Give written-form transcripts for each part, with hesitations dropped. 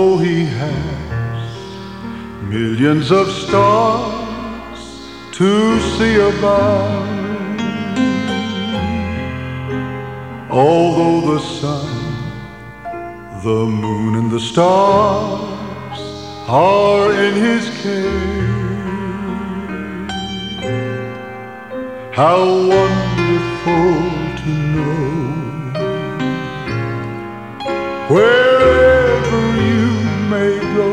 Though he has millions of stars to see about, although the sun, the moon and the stars are in his care, how wonderful to know wherever you may go,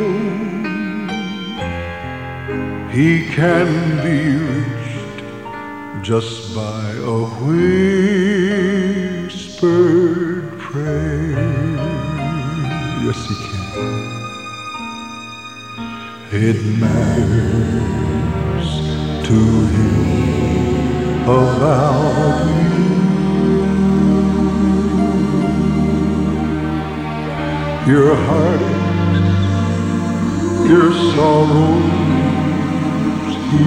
he can be reached just by a whispered prayer. Yes, he can. It matters to him about you. Your heart, your sorrows he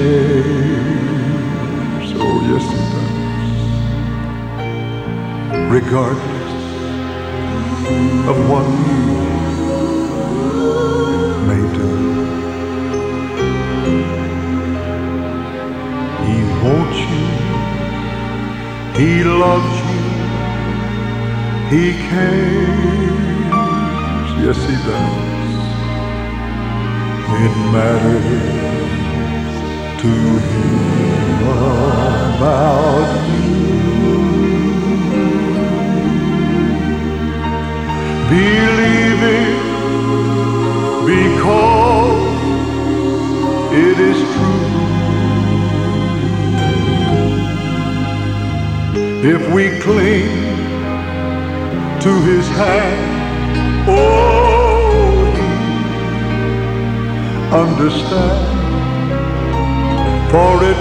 shares. Oh, yes, he does. Regardless of what you may do, he wants you, he loves you, he cares. Yes, he does. It matters to him about you. Believe it because it is true. If we cling to his hand, oh, he understands, for it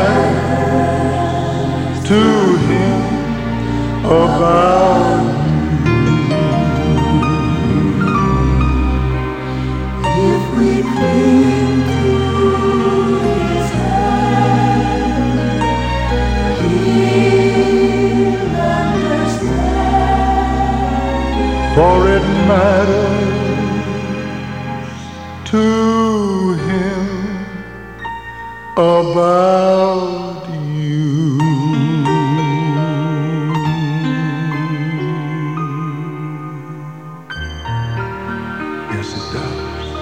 matters to him about you. If we cling to his hand, he'll understand, for it matters to him about you. Yes, it does.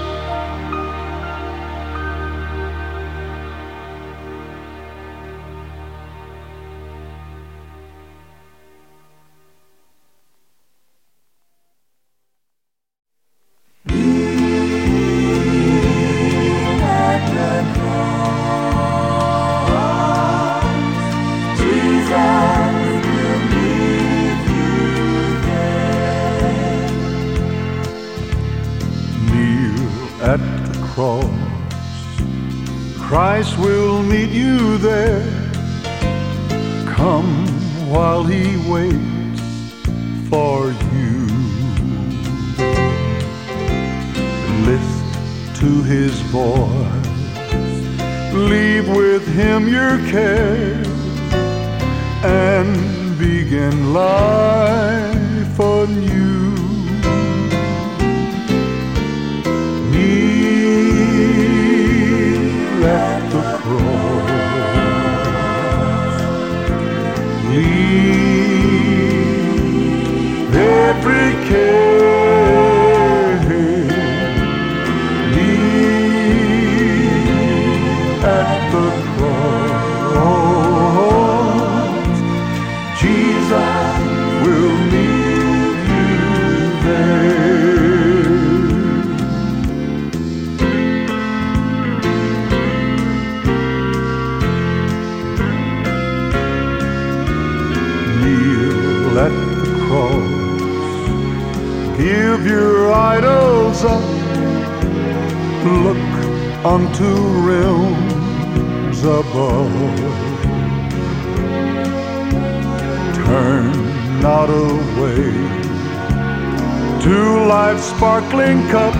At the cross, Christ will meet you there. Come while he waits for you. Listen to his voice, leave with him your care, and begin life anew. At the cross, leave every care, leave at the cross. Jesus will meet you there. At the cross, give your idols up, look unto realms above. Turn not away to life's sparkling cup,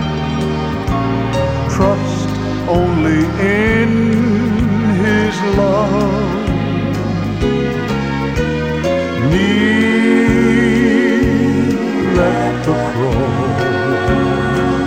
trust only in his love. Kneel at the cross,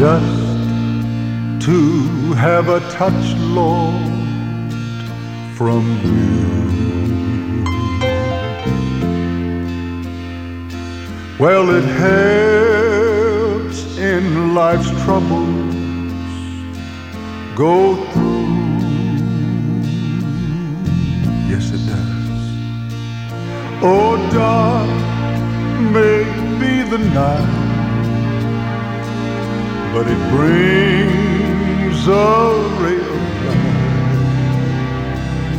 just to have a touch, Lord, from you. Well, it helps in life's troubles go through. Yes, it does. Oh, dark may be the night, but it brings a ray of light,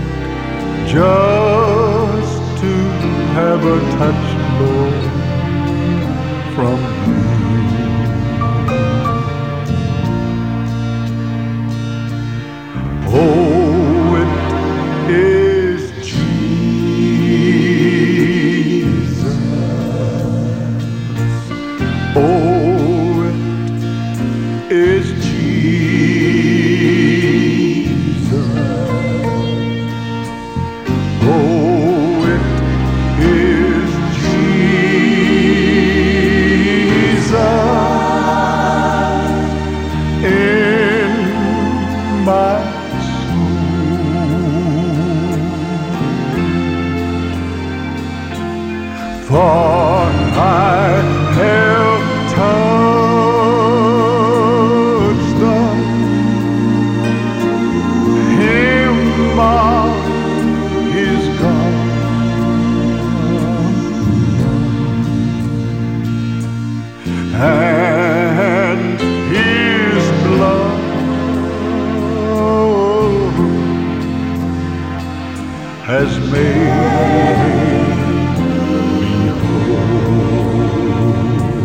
just to have a touch, Lord, from you. Oh, it is Jesus. Oh, is Jesus. Oh, it is Jesus in my soul. For I have touched the hem of his garment, and his blood has made me whole.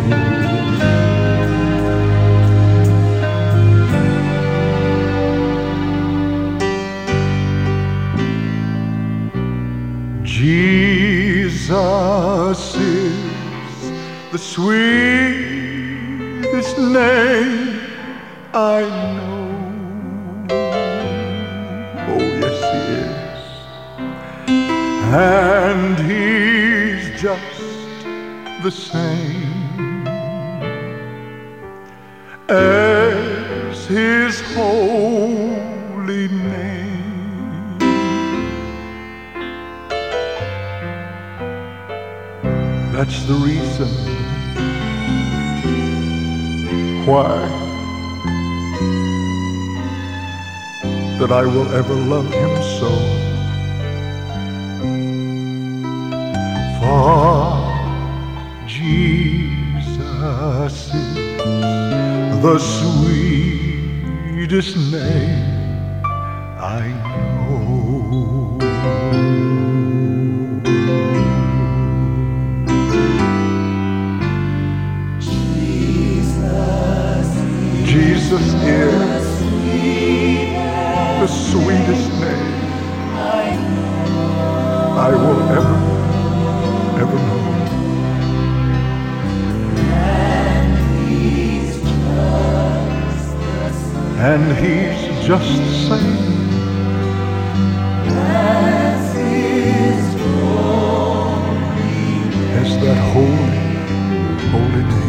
Jesus is the sweetest name I know. Oh, yes, he is. And he's just the same as his holy name. That's the reason why that I will ever love him so. For Jesus is the sweetest name I know. Jesus is the sweetest name I will ever know. And he's just the same as that holy, holy name.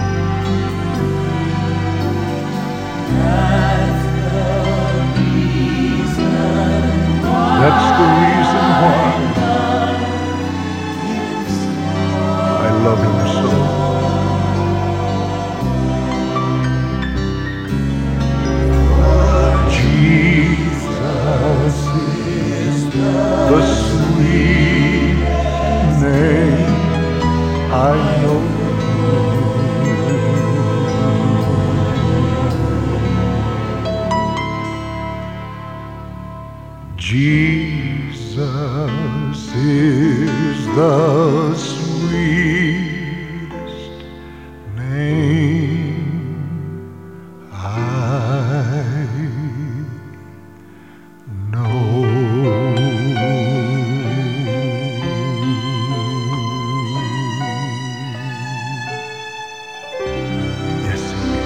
That's the reason why I love him so. Jesus is the sweet name I know. Jesus is the sweetest name I know. Yes, he is.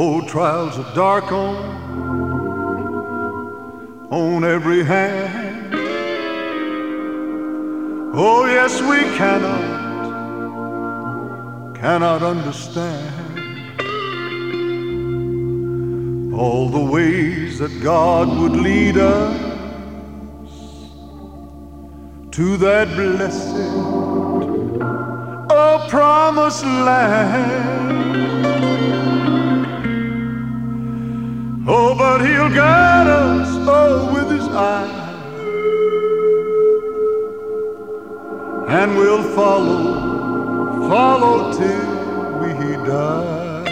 Oh, trials are dark on every hand. Oh, yes, we cannot understand all the ways that God would lead us to that blessed, oh, promised land. Oh, but He'll guide us, oh, with His eye, and we'll follow till we die.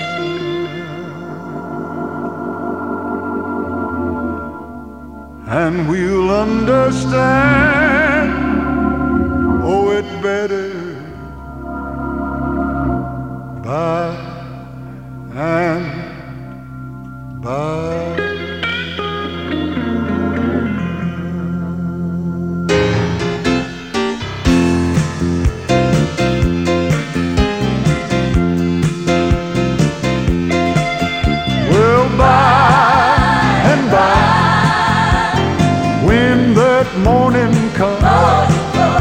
And we'll understand, oh, it better by and by. Well, by and by, when that morning comes,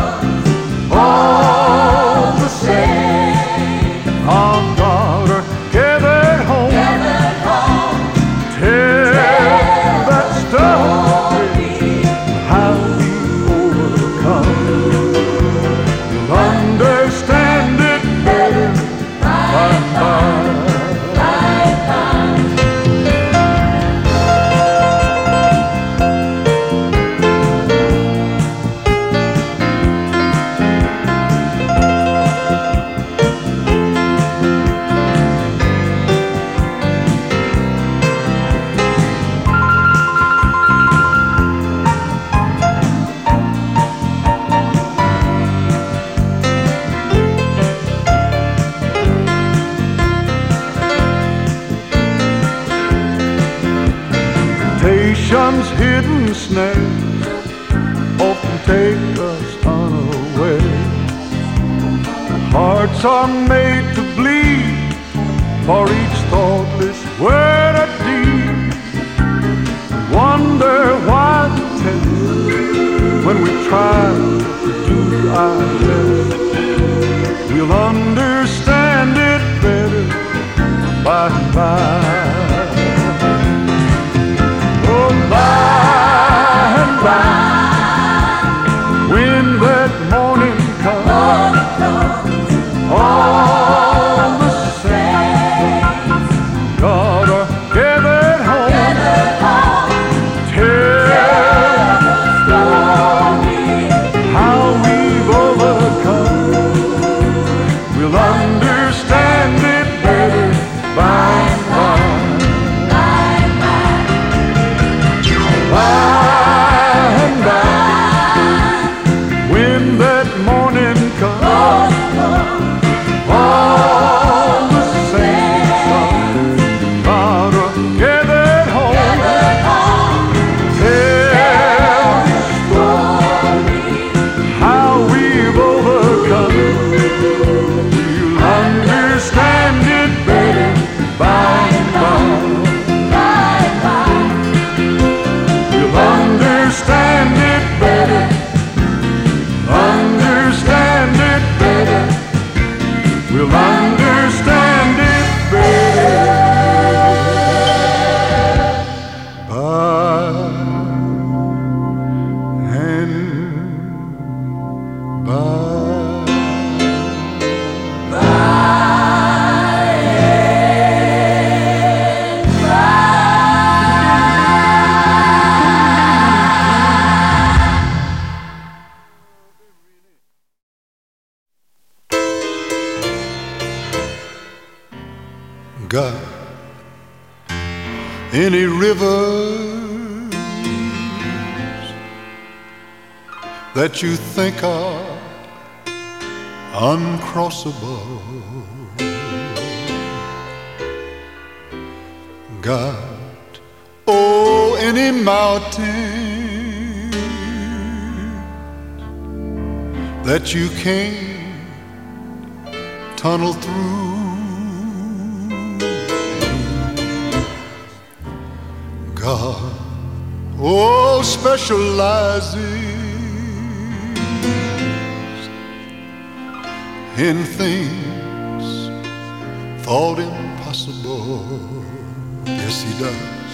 all the saints of God are gathered home. Tell that story, how we overcome. You'll understand it better by and by. Temptation's hidden snares often take us unaware. Hearts are made to bleed for each thoughtless word or deed. Wonder why the test when we try to do our best. We'll understand it better by and by. By and by, when that morning comes, all the saints God are gathered home. Tell the story, how we've overcome. We'll understand it better by and by. When that morning comes, all the saints of God are gathered home. Tell the story, how we've overcome. You'll understand it better by and by. You'll understand it better. Understand it better. We'll understand it better by and by. God, any rivers that you think are uncrossable, God, oh, any mountain that you can't tunnel through, God, oh, specializes in things thought impossible. Yes, He does.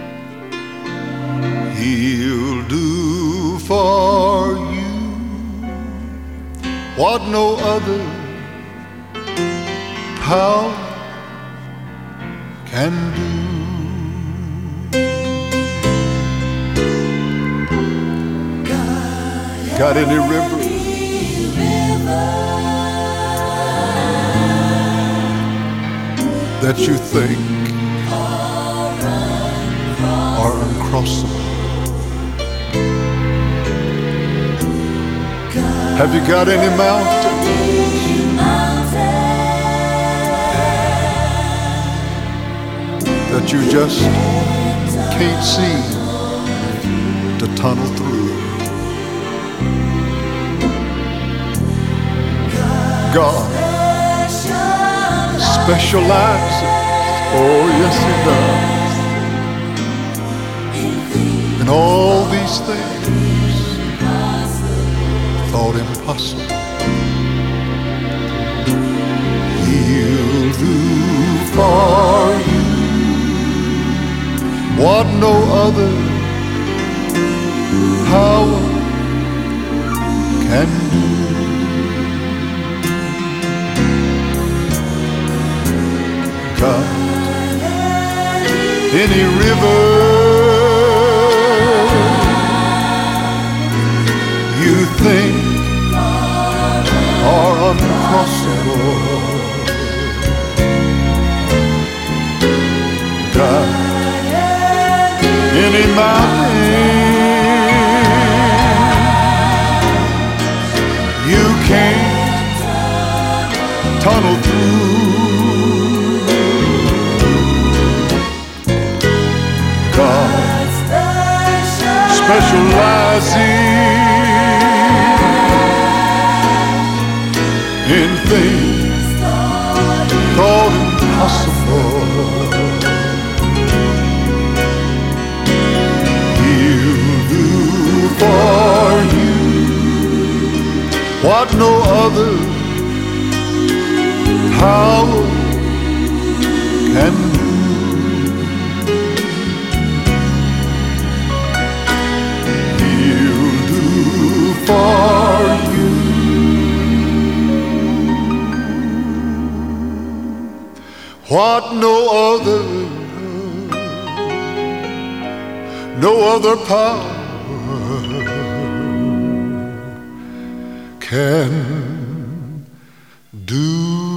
He'll do for you what no other power can do. Got any river that you think are uncrossable? Have you got any mountain that you just can't seem to tunnel through? God specializes, oh yes He does, in all these things thought impossible. He'll do for you what no other power can do. Got any river you think are uncrossable? Got any mountain you can't tunnel through? God specializes in things thought impossible. He'll do for you what no other power can do. For you what no other power can do.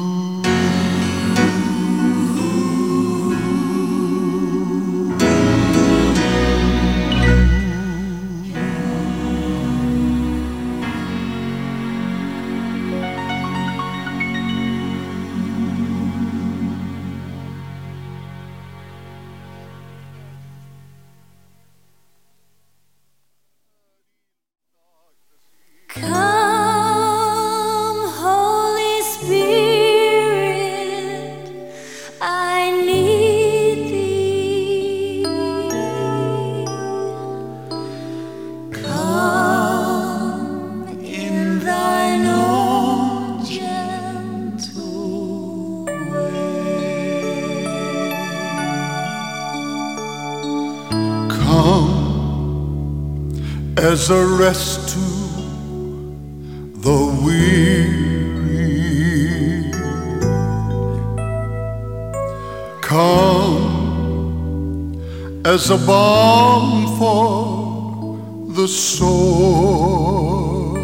Come, Holy Spirit, I need Thee. Come in Thine own gentle way. Come as a rest to the weary. Come as a balm for the soul.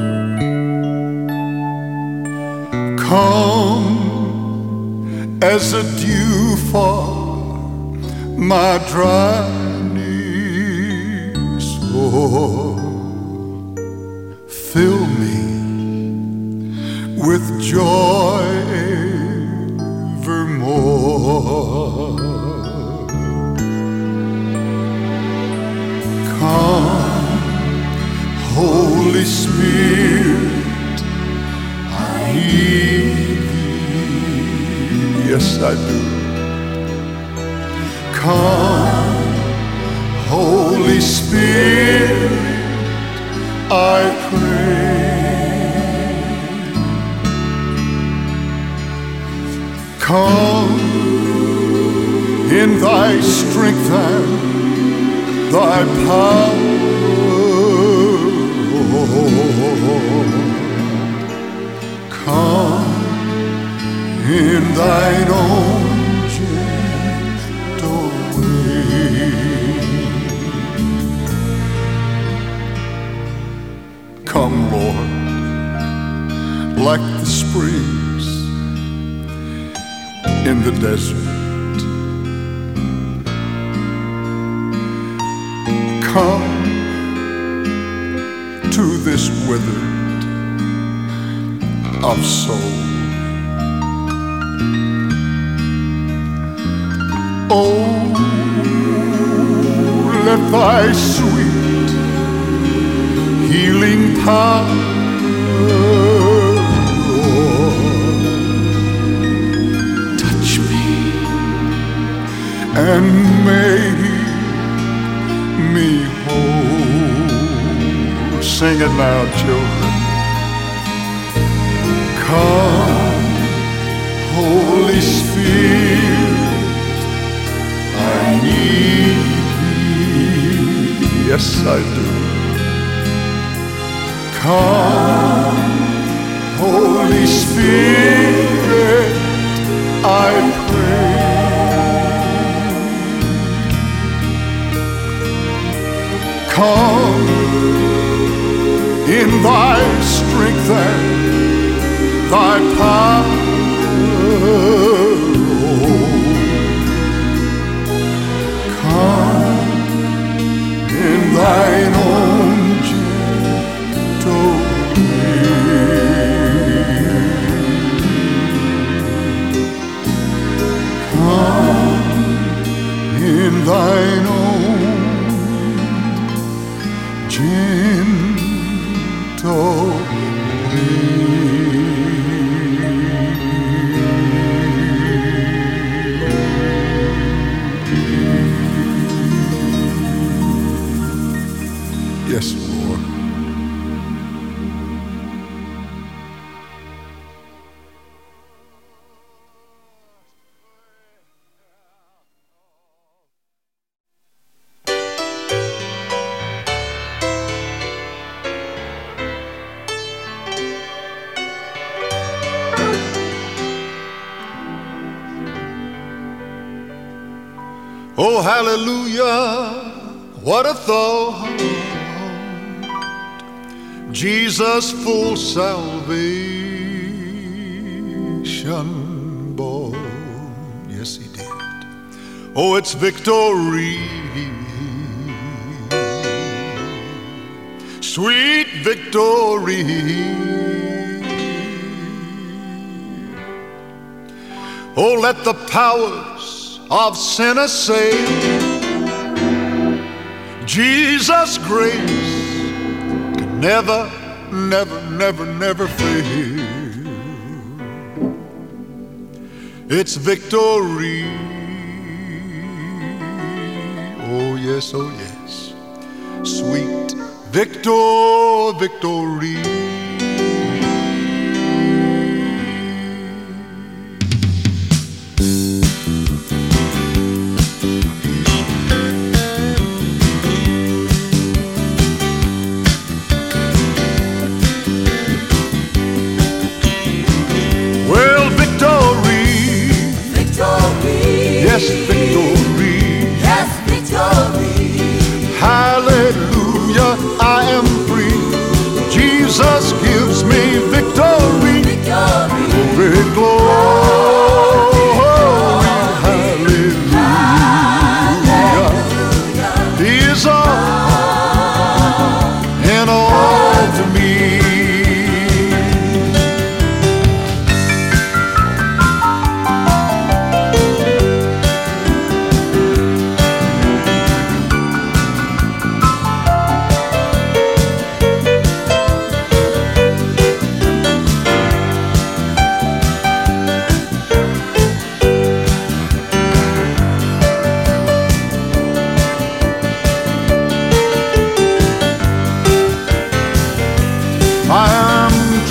Come as a dew for my dry soul. Fill me with joy evermore. Come, Holy Spirit, I need Thee. Yes, I do. Come Spirit, I pray, come in thy strength and thy power. Come in thine own gentle way. Come, Lord, like the springs in the desert. Come to this withered of soul. Oh, let thy sweet healing power, Lord, touch me and make me whole. Sing it now, children. Come, Holy Spirit, I need thee. Yes, I do. Come, Holy Spirit, I pray. Come in thy strength and thy power. Come in thine own gentle way. Come in thine own gentle way. Yes, Lord. Oh, hallelujah, what a thought. Jesus full salvation bought. Yes, he did. Oh, it's victory, sweet victory. Oh, let the powers of sin assail. Jesus' grace can never, never, never, never fail. It's victory. Oh yes, oh yes. Sweet victory. Yes, victory. Yes, victory. Hallelujah, I am free. Jesus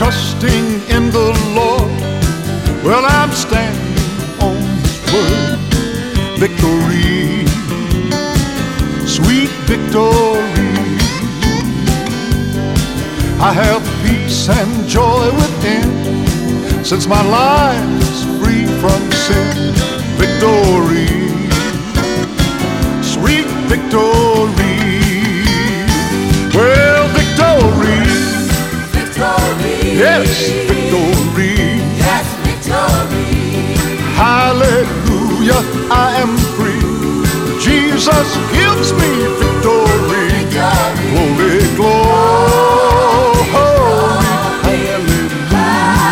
trusting in the Lord. Well, I'm standing on His word. Victory, sweet victory. I have peace and joy within, since my life is free from sin. Victory, sweet victory. Well, victory, Victory. yes, victory. Yes, victory. Hallelujah, I am free. Jesus gives me victory. Victory. Glory, glory, hallelujah.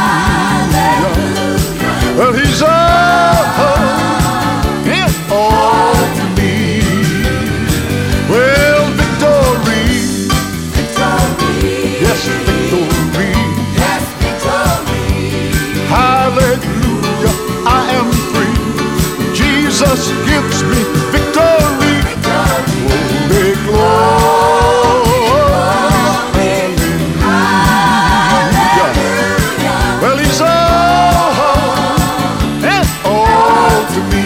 Well, He's all in all to me. Well, victory, Victory. yes, victory. Yes, victory. Hallelujah, I am free. Jesus gives me victory. Glory, glory, hallelujah. Well, He's all and all to me.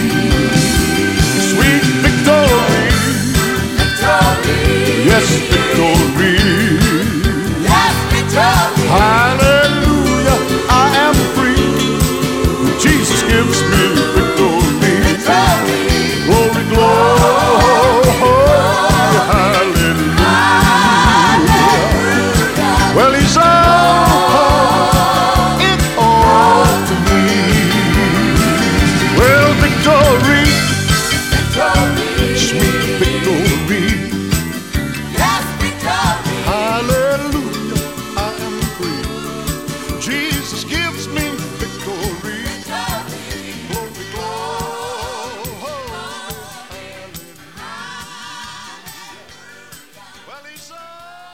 Sweet victory, Victory. yes, victory. Yes, victory. Hallelujah, I am free. Jesus gives me victory. Victory. Glory, glory, hallelujah. Well, He's all in all to me. Well, victory, Victory. sweet victory. Yes, victory. Hallelujah, I am free. Jesus gives me victory. Glory, glory, hallelujah. Well, He's all.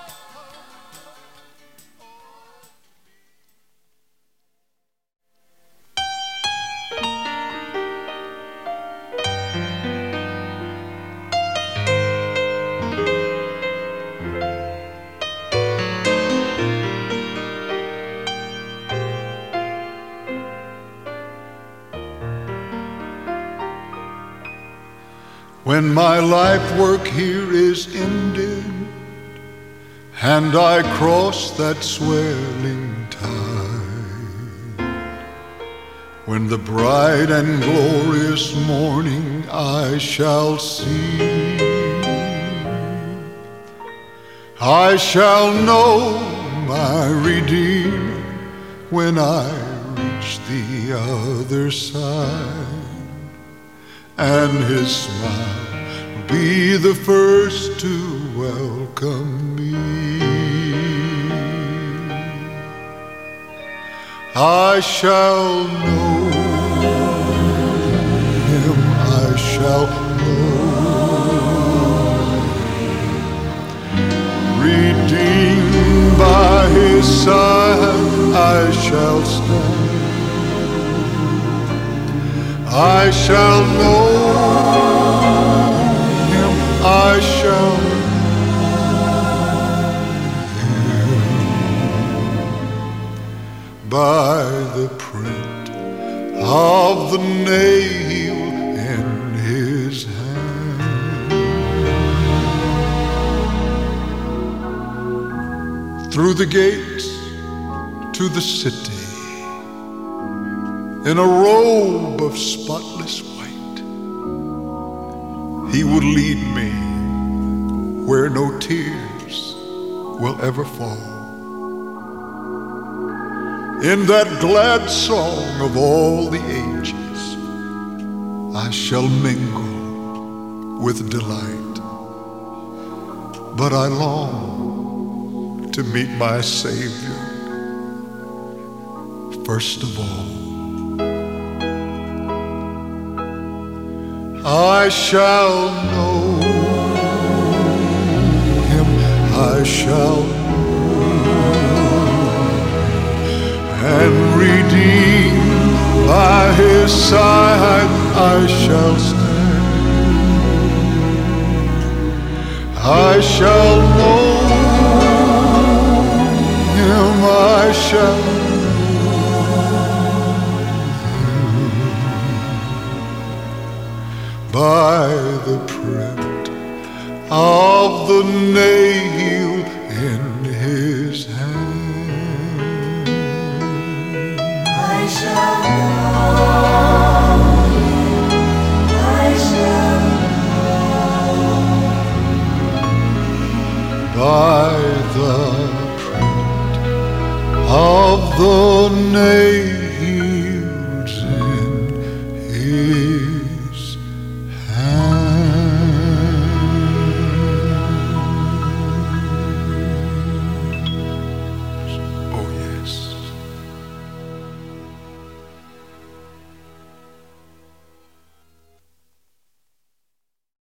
When my life work here is ended and I cross that swelling tide, when the bright and glorious morning I shall see, I shall know my Redeemer when I reach the other side. And His smile be the first to welcome me. I shall know Him, I shall know Him. Redeemed by His side, I shall stand. I shall know Him, I shall know Him by the print of the nail in His hand. Through the gates to the city, in a robe of spotless white, He would lead me where no tears will ever fall. In that glad song of all the ages, I shall mingle with delight. But I long to meet my Savior first of all. I shall know Him, I shall know, and redeemed by His side I shall stand. I shall know Him, I shall by the print of the nail in his hand. I shall know, I shall know. By the print of the nail